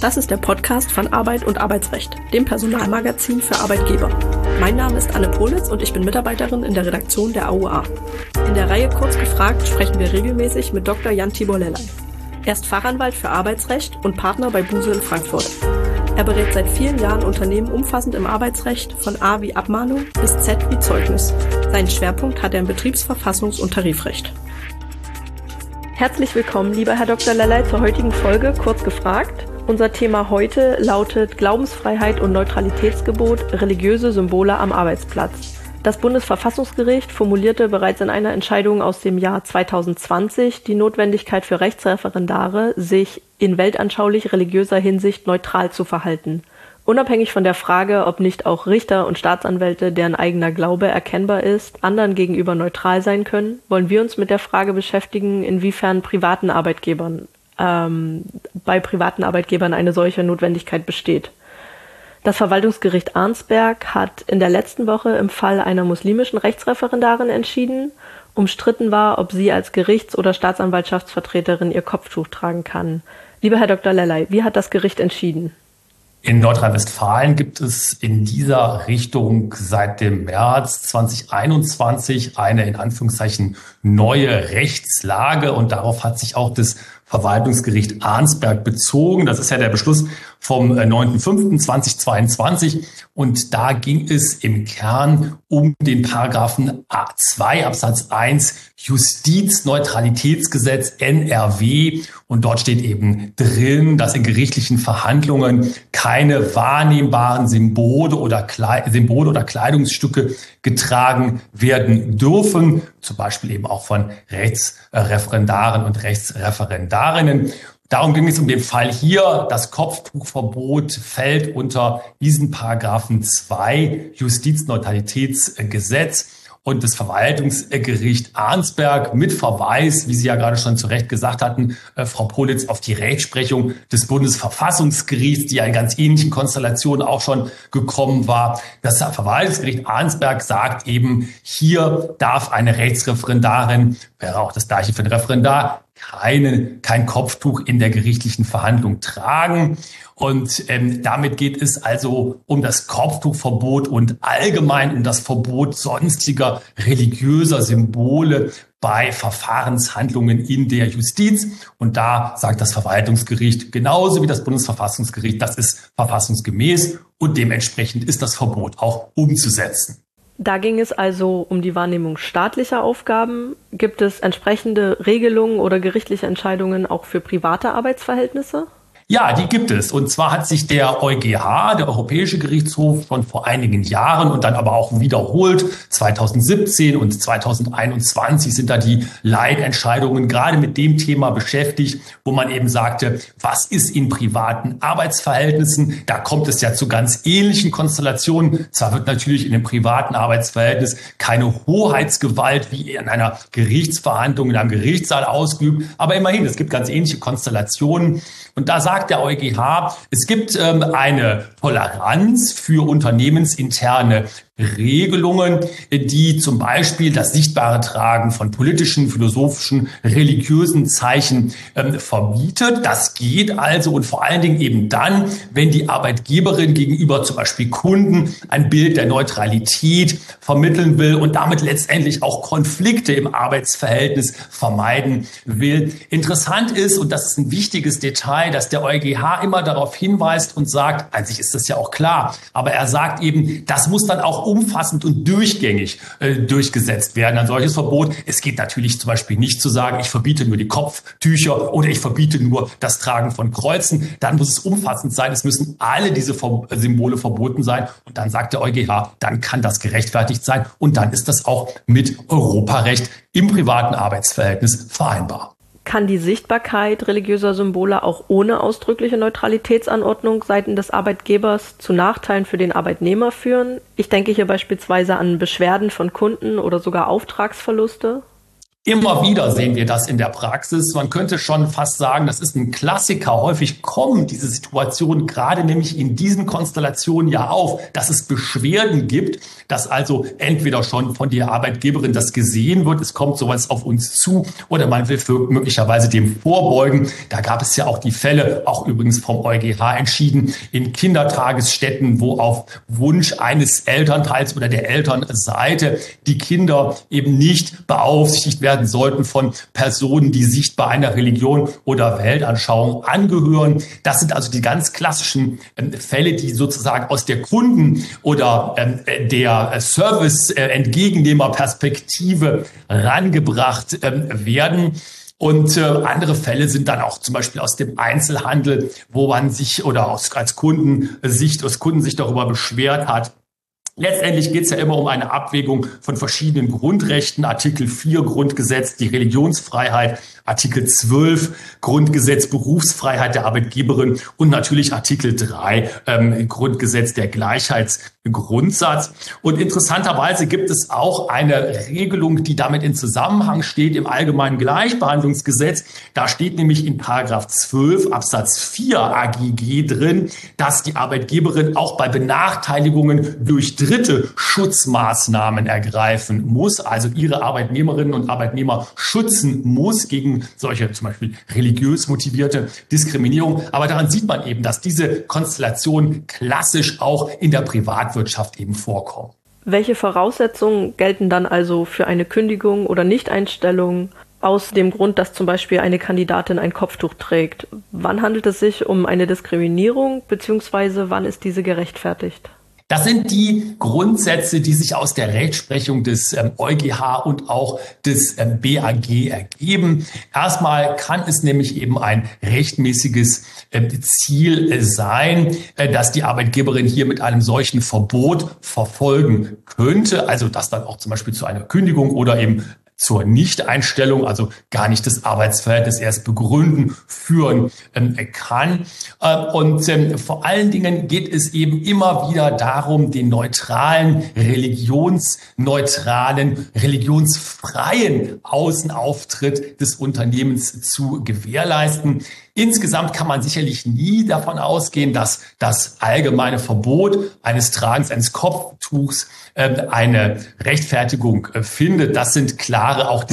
Das ist der Podcast von Arbeit und Arbeitsrecht, dem Personalmagazin für Arbeitgeber. Mein Name ist Anne Politz und ich bin Mitarbeiterin in der Redaktion der AUA. In der Reihe Kurz gefragt sprechen wir regelmäßig mit Dr. Jan-Tibor Lellay. Er ist Fachanwalt für Arbeitsrecht und Partner bei Buse in Frankfurt. Er berät seit vielen Jahren Unternehmen umfassend im Arbeitsrecht, von A wie Abmahnung bis Z wie Zeugnis. Seinen Schwerpunkt hat er im Betriebsverfassungs- und Tarifrecht. Herzlich willkommen, lieber Herr Dr. Lellay, zur heutigen Folge Kurz gefragt. Unser Thema heute lautet Glaubensfreiheit und Neutralitätsgebot, religiöse Symbole am Arbeitsplatz. Das Bundesverfassungsgericht formulierte bereits in einer Entscheidung aus dem Jahr 2020 die Notwendigkeit für Rechtsreferendare, sich in weltanschaulich religiöser Hinsicht neutral zu verhalten. Unabhängig von der Frage, ob nicht auch Richter und Staatsanwälte, deren eigener Glaube erkennbar ist, anderen gegenüber neutral sein können, wollen wir uns mit der Frage beschäftigen, inwiefern bei privaten Arbeitgebern eine solche Notwendigkeit besteht. Das Verwaltungsgericht Arnsberg hat in der letzten Woche im Fall einer muslimischen Rechtsreferendarin entschieden. Umstritten war, ob sie als Gerichts- oder Staatsanwaltschaftsvertreterin ihr Kopftuch tragen kann. Lieber Herr Dr. Lellay, wie hat das Gericht entschieden? In Nordrhein-Westfalen gibt es in dieser Richtung seit dem März 2021 eine in Anführungszeichen neue Rechtslage und darauf hat sich auch das Verwaltungsgericht Arnsberg bezogen. Das ist ja der Beschluss vom 9.5.2022 und da ging es im Kern um den Paragraphen 2 Absatz 1 Justizneutralitätsgesetz NRW und dort steht eben drin, dass in gerichtlichen Verhandlungen keine wahrnehmbaren Symbole oder Kleidungsstücke getragen werden dürfen, zum Beispiel eben auch von Rechtsreferendaren und Rechtsreferendarinnen. Darum ging es um den Fall hier. Das Kopftuchverbot fällt unter diesen Paragraphen 2 Justizneutralitätsgesetz. Und das Verwaltungsgericht Arnsberg mit Verweis, wie Sie ja gerade schon zu Recht gesagt hatten, Frau Politz, auf die Rechtsprechung des Bundesverfassungsgerichts, die ja in ganz ähnlichen Konstellationen auch schon gekommen war. Das Verwaltungsgericht Arnsberg sagt eben, hier darf eine Rechtsreferendarin, wäre auch das gleiche für ein Referendar, kein Kopftuch in der gerichtlichen Verhandlung tragen. Und damit geht es also um das Kopftuchverbot und allgemein um das Verbot sonstiger religiöser Symbole bei Verfahrenshandlungen in der Justiz. Und da sagt das Verwaltungsgericht genauso wie das Bundesverfassungsgericht, das ist verfassungsgemäß und dementsprechend ist das Verbot auch umzusetzen. Da ging es also um die Wahrnehmung staatlicher Aufgaben. Gibt es entsprechende Regelungen oder gerichtliche Entscheidungen auch für private Arbeitsverhältnisse? Ja, die gibt es. Und zwar hat sich der EuGH, der Europäische Gerichtshof, schon vor einigen Jahren und dann aber auch wiederholt, 2017 und 2021 sind da die Leitentscheidungen gerade mit dem Thema beschäftigt, wo man eben sagte, was ist in privaten Arbeitsverhältnissen? Da kommt es ja zu ganz ähnlichen Konstellationen. Zwar wird natürlich in einem privaten Arbeitsverhältnis keine Hoheitsgewalt wie in einer Gerichtsverhandlung in einem Gerichtssaal ausgeübt, aber immerhin, es gibt ganz ähnliche Konstellationen. Und da sagt der EuGH, es gibt eine Toleranz für unternehmensinterne Regelungen, die zum Beispiel das sichtbare Tragen von politischen, philosophischen, religiösen Zeichen verbietet. Das geht also und vor allen Dingen eben dann, wenn die Arbeitgeberin gegenüber zum Beispiel Kunden ein Bild der Neutralität vermitteln will und damit letztendlich auch Konflikte im Arbeitsverhältnis vermeiden will. Interessant ist, und das ist ein wichtiges Detail, dass der EuGH immer darauf hinweist und sagt, an sich ist das ja auch klar, aber er sagt eben, das muss dann auch umfassend und durchgängig durchgesetzt werden, ein solches Verbot. Es geht natürlich zum Beispiel nicht zu sagen, ich verbiete nur die Kopftücher oder ich verbiete nur das Tragen von Kreuzen. Dann muss es umfassend sein. Es müssen alle diese Symbole verboten sein. Und dann sagt der EuGH, dann kann das gerechtfertigt sein. Und dann ist das auch mit Europarecht im privaten Arbeitsverhältnis vereinbar. Kann die Sichtbarkeit religiöser Symbole auch ohne ausdrückliche Neutralitätsanordnung seitens des Arbeitgebers zu Nachteilen für den Arbeitnehmer führen? Ich denke hier beispielsweise an Beschwerden von Kunden oder sogar Auftragsverluste. Immer wieder sehen wir das in der Praxis. Man könnte schon fast sagen, das ist ein Klassiker. Häufig kommen diese Situationen gerade nämlich in diesen Konstellationen ja auf, dass es Beschwerden gibt, dass also entweder schon von der Arbeitgeberin das gesehen wird, es kommt sowas auf uns zu, oder man will möglicherweise dem vorbeugen. Da gab es ja auch die Fälle, auch übrigens vom EuGH entschieden, in Kindertagesstätten, wo auf Wunsch eines Elternteils oder der Elternseite die Kinder eben nicht beaufsichtigt werden sollten von Personen, die sichtbar einer Religion oder Weltanschauung angehören. Das sind also die ganz klassischen Fälle, die sozusagen aus der Kunden- oder der Service-Entgegennehmerperspektive rangebracht werden. Und andere Fälle sind dann auch zum Beispiel aus dem Einzelhandel, wo man sich oder aus Kundensicht darüber beschwert hat. Letztendlich geht es ja immer um eine Abwägung von verschiedenen Grundrechten. Artikel 4 Grundgesetz, die Religionsfreiheit, Artikel 12 Grundgesetz, Berufsfreiheit der Arbeitgeberin und natürlich Artikel 3 Grundgesetz, der Gleichheitsgrundsatz. Und interessanterweise gibt es auch eine Regelung, die damit in Zusammenhang steht im Allgemeinen Gleichbehandlungsgesetz. Da steht nämlich in Paragraph 12 Absatz 4 AGG drin, dass die Arbeitgeberin auch bei Benachteiligungen durch Dritte Schutzmaßnahmen ergreifen muss, also ihre Arbeitnehmerinnen und Arbeitnehmer schützen muss gegen solche zum Beispiel religiös motivierte Diskriminierung. Aber daran sieht man eben, dass diese Konstellationen klassisch auch in der Privatwirtschaft eben vorkommen. Welche Voraussetzungen gelten dann also für eine Kündigung oder Nichteinstellung aus dem Grund, dass zum Beispiel eine Kandidatin ein Kopftuch trägt? Wann handelt es sich um eine Diskriminierung, beziehungsweise wann ist diese gerechtfertigt? Das sind die Grundsätze, die sich aus der Rechtsprechung des EuGH und auch des BAG ergeben. Erstmal kann es nämlich eben ein rechtmäßiges Ziel sein, dass die Arbeitgeberin hier mit einem solchen Verbot verfolgen könnte. Also dass dann auch zum Beispiel zu einer Kündigung oder eben zur Nichteinstellung, also gar nicht das Arbeitsverhältnis erst begründen, führen kann. Und vor allen Dingen geht es eben immer wieder darum, den neutralen, religionsfreien Außenauftritt des Unternehmens zu gewährleisten. Insgesamt kann man sicherlich nie davon ausgehen, dass das allgemeine Verbot eines Tragens eines Kopftuchs eine Rechtfertigung findet. Das sind klare auch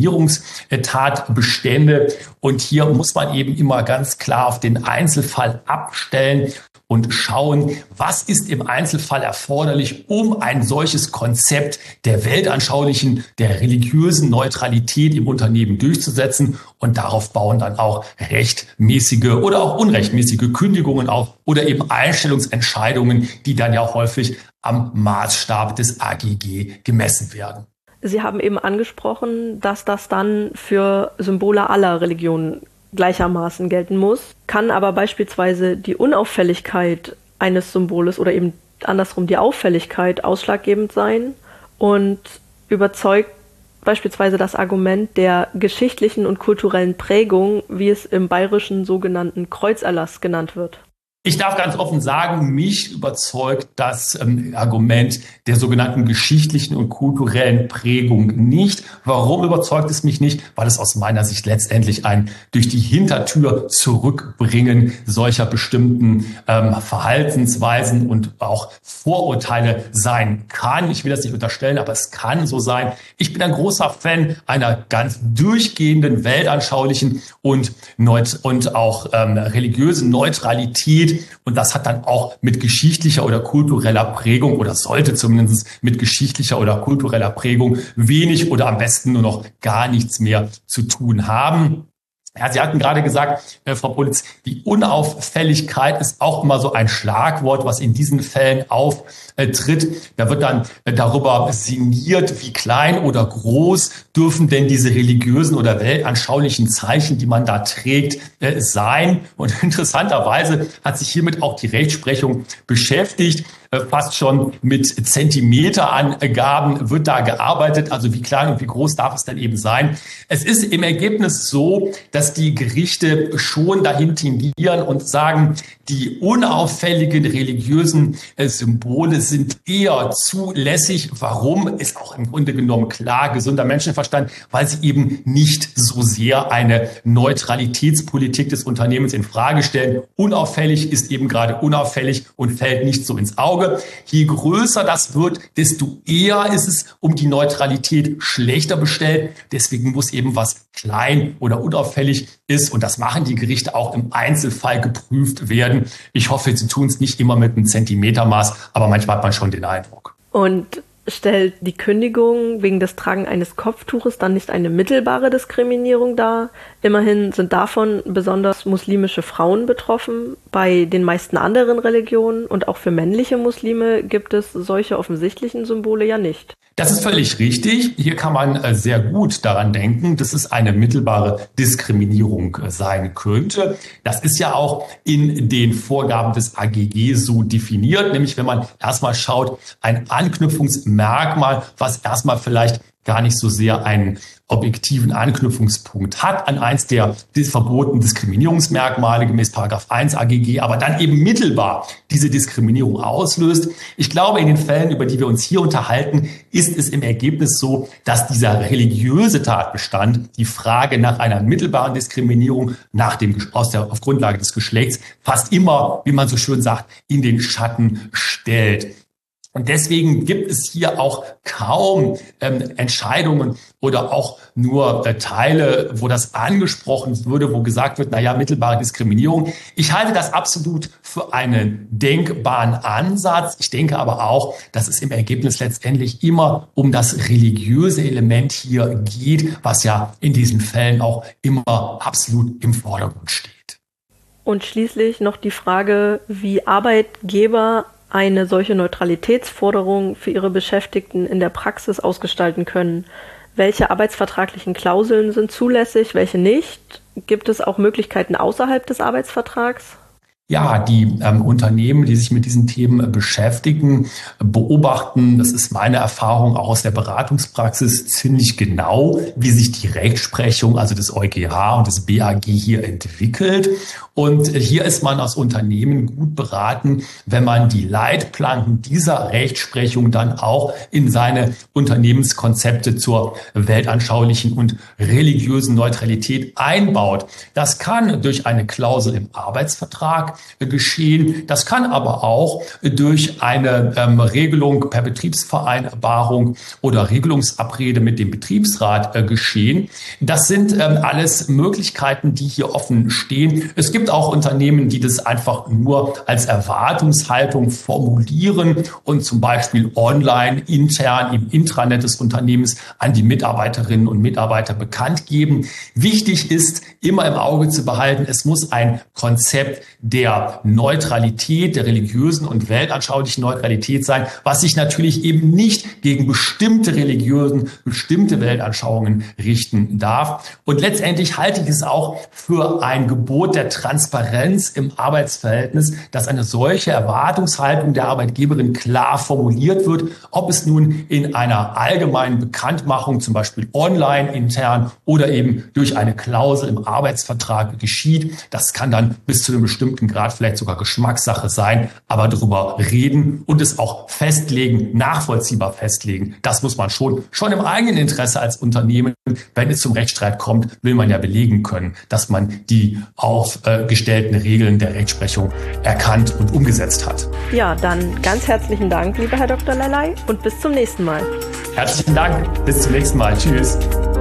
Diskriminierungstatbestände. Und hier muss man eben immer ganz klar auf den Einzelfall abstellen und schauen, was ist im Einzelfall erforderlich, um ein solches Konzept der weltanschaulichen, der religiösen Neutralität im Unternehmen durchzusetzen. Und darauf bauen dann auch rechtmäßige oder auch unrechtmäßige Kündigungen auf oder eben Einstellungsentscheidungen, die dann ja häufig am Maßstab des AGG gemessen werden. Sie haben eben angesprochen, dass das dann für Symbole aller Religionen gleichermaßen gelten muss, kann aber beispielsweise die Unauffälligkeit eines Symboles oder eben andersrum die Auffälligkeit ausschlaggebend sein und überzeugt beispielsweise das Argument der geschichtlichen und kulturellen Prägung, wie es im Bayerischen sogenannten Kreuzerlass genannt wird. Ich darf ganz offen sagen, mich überzeugt das Argument der sogenannten geschichtlichen und kulturellen Prägung nicht. Warum überzeugt es mich nicht? Weil es aus meiner Sicht letztendlich ein durch die Hintertür zurückbringen solcher bestimmten Verhaltensweisen und auch Vorurteile sein kann. Ich will das nicht unterstellen, aber es kann so sein. Ich bin ein großer Fan einer ganz durchgehenden weltanschaulichen und auch religiösen Neutralität. Und das hat dann auch mit geschichtlicher oder kultureller Prägung oder sollte zumindest mit geschichtlicher oder kultureller Prägung wenig oder am besten nur noch gar nichts mehr zu tun haben. Ja, Sie hatten gerade gesagt, Frau Politz, die Unauffälligkeit ist auch immer so ein Schlagwort, was in diesen Fällen auftritt. Da wird dann darüber sinniert, wie klein oder groß dürfen denn diese religiösen oder weltanschaulichen Zeichen, die man da trägt, sein. Und interessanterweise hat sich hiermit auch die Rechtsprechung beschäftigt. fast schon mit Zentimeterangaben wird da gearbeitet. Also wie klein und wie groß darf es denn eben sein? Es ist im Ergebnis so, dass die Gerichte schon dahin tendieren und sagen, die unauffälligen religiösen Symbole sind eher zulässig. Warum? Ist auch im Grunde genommen klar, gesunder Menschenverstand, weil sie eben nicht so sehr eine Neutralitätspolitik des Unternehmens in Frage stellen. Unauffällig ist eben gerade unauffällig und fällt nicht so ins Auge. Je größer das wird, desto eher ist es um die Neutralität schlechter bestellt. Deswegen muss eben was klein oder unauffällig ist, und das machen die Gerichte auch im Einzelfall, geprüft werden. Ich hoffe, sie tun es nicht immer mit einem Zentimetermaß, aber manchmal hat man schon den Eindruck. Und stellt die Kündigung wegen des Tragen eines Kopftuches dann nicht eine mittelbare Diskriminierung dar? Immerhin sind davon besonders muslimische Frauen betroffen. Bei den meisten anderen Religionen und auch für männliche Muslime gibt es solche offensichtlichen Symbole ja nicht. Das ist völlig richtig. Hier kann man sehr gut daran denken, dass es eine mittelbare Diskriminierung sein könnte. Das ist ja auch in den Vorgaben des AGG so definiert, nämlich wenn man erstmal schaut, ein Anknüpfungsmerkmal, was erstmal vielleicht gar nicht so sehr einen objektiven Anknüpfungspunkt hat an eins der verbotenen Diskriminierungsmerkmale gemäß § 1 AGG, aber dann eben mittelbar diese Diskriminierung auslöst. Ich glaube, in den Fällen, über die wir uns hier unterhalten, ist es im Ergebnis so, dass dieser religiöse Tatbestand die Frage nach einer mittelbaren Diskriminierung auf Grundlage des Geschlechts fast immer, wie man so schön sagt, in den Schatten stellt. Und deswegen gibt es hier auch kaum Entscheidungen oder auch nur Teile, wo das angesprochen würde, wo gesagt wird, naja, mittelbare Diskriminierung. Ich halte das absolut für einen denkbaren Ansatz. Ich denke aber auch, dass es im Ergebnis letztendlich immer um das religiöse Element hier geht, was ja in diesen Fällen auch immer absolut im Vordergrund steht. Und schließlich noch die Frage, wie Arbeitgeber eine solche Neutralitätsforderung für ihre Beschäftigten in der Praxis ausgestalten können. Welche arbeitsvertraglichen Klauseln sind zulässig, welche nicht? Gibt es auch Möglichkeiten außerhalb des Arbeitsvertrags? Ja, die Unternehmen, die sich mit diesen Themen beschäftigen, beobachten, das ist meine Erfahrung auch aus der Beratungspraxis, ziemlich genau, wie sich die Rechtsprechung, also des EuGH und des BAG hier entwickelt. Und hier ist man als Unternehmen gut beraten, wenn man die Leitplanken dieser Rechtsprechung dann auch in seine Unternehmenskonzepte zur weltanschaulichen und religiösen Neutralität einbaut. Das kann durch eine Klausel im Arbeitsvertrag geschehen. Das kann aber auch durch eine Regelung per Betriebsvereinbarung oder Regelungsabrede mit dem Betriebsrat geschehen. Das sind alles Möglichkeiten, die hier offen stehen. Es gibt auch Unternehmen, die das einfach nur als Erwartungshaltung formulieren und zum Beispiel online, intern im Intranet des Unternehmens an die Mitarbeiterinnen und Mitarbeiter bekannt geben. Wichtig ist, immer im Auge zu behalten, es muss ein Konzept der Neutralität, der religiösen und weltanschaulichen Neutralität sein, was sich natürlich eben nicht gegen bestimmte Religionen, bestimmte Weltanschauungen richten darf. Und letztendlich halte ich es auch für ein Gebot der Transparenz im Arbeitsverhältnis, dass eine solche Erwartungshaltung der Arbeitgeberin klar formuliert wird, ob es nun in einer allgemeinen Bekanntmachung, zum Beispiel online, intern oder eben durch eine Klausel im Arbeitsvertrag geschieht. Das kann dann bis zu einem bestimmten Grad vielleicht sogar Geschmackssache sein, aber darüber reden und es auch festlegen, nachvollziehbar festlegen, das muss man schon im eigenen Interesse als Unternehmen, wenn es zum Rechtsstreit kommt, will man ja belegen können, dass man die aufgestellten Regeln der Rechtsprechung erkannt und umgesetzt hat. Ja, dann ganz herzlichen Dank, lieber Herr Dr. Lelei, und bis zum nächsten Mal. Herzlichen Dank, bis zum nächsten Mal. Tschüss.